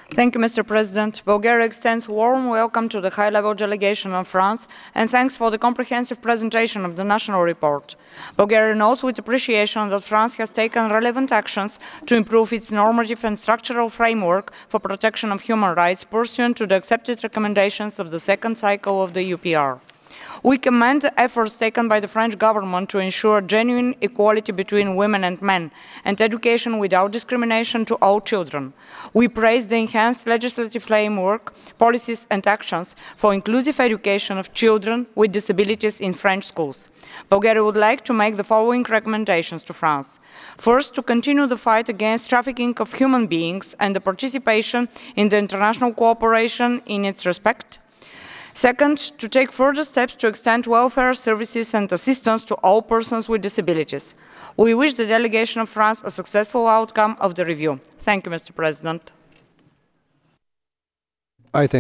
Mr. President. Bulgaria extends a warm welcome to the high-level delegation of France and thanks for the comprehensive presentation of the national report. Bulgaria notes with appreciation that France has taken relevant actions to improve its normative and structural framework for protection of human rights pursuant to the accepted recommendations of the second cycle of the UPR. We commend the efforts taken by the French government to ensure genuine equality between women and men and education without discrimination to all children. We praise the enhanced legislative framework, policies and actions for inclusive education of children with disabilities in French schools. Bulgaria would like to make the following recommendations to France. First, to continue the fight against trafficking of human beings and the participation in the international cooperation in its respect. Second, to take further steps to extend welfare services and assistance to all persons with disabilities. We wish the delegation of France a successful outcome of the review. Thank you, Mr. President. I thank